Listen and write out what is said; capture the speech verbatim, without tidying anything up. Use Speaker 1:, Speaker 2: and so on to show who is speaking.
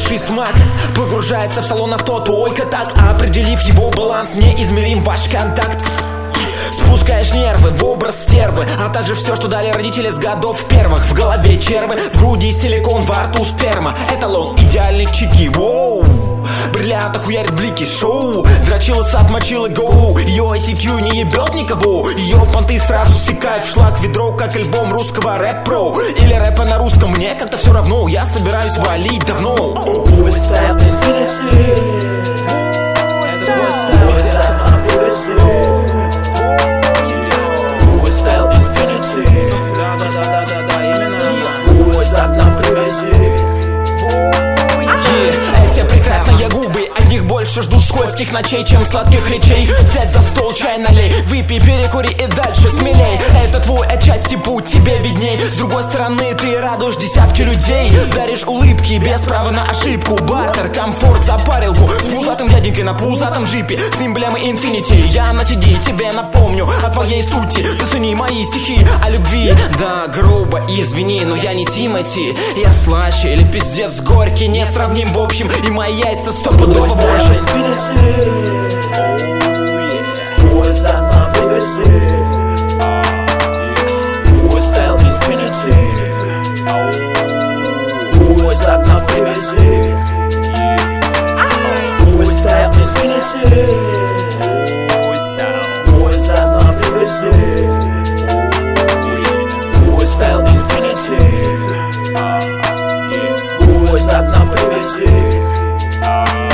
Speaker 1: высший смак погружается в салон авто только так, определив его баланс, неизмерим ваш контакт. Спускаешь нервы в образ стервы, а также все, что дали родители с годов первых. В голове червы, в груди силикон, во рту сперма. Эталон идеальных чики, воу. Бриллианта хуярит блики, шоу. Дрочила, сад, мочила, гоу. Ее ай си кью не ебет никого. Ее понты сразу секают в шлак ведро, как альбом русского рэп-про. Или рэпа на русском, мне как-то все равно. Я собираюсь валить давно.
Speaker 2: Твой стайл Infinity. Это твой стайл, это на привязи. Твой стайл Infinity. Да-да-да-да-да, именно твой стайл на привязи.
Speaker 1: Эти прекрасные губы, от них больше ждут скользких ночей, чем сладких речей. Сядь за стол, чай налей, выпей, перекури и дальше смелей. Это твой отчасти путь, тебе видней. С другой стороны ты радуешь десятки людей. Даришь улыбки без права на ошибку. Бартер, комфорт за парилку. С пузатым дяденькой на пузатом джипе, с эмблемой Infinity. Я на сиди, тебе напомню о твоей сути. Засуни мои стихи о любви. Да, грубо, извини, но я не Тимати. Я слаще или пиздец горький, не сравним в общем. И мои яйца стопудово больше.
Speaker 2: Твой стайл на привязи. Твой стайл Infinity. Твой стайл на привязи. Твой стайл Infinity. Твой стайл на привязи. Твой стайл Infinity. Твой стайл на привязи.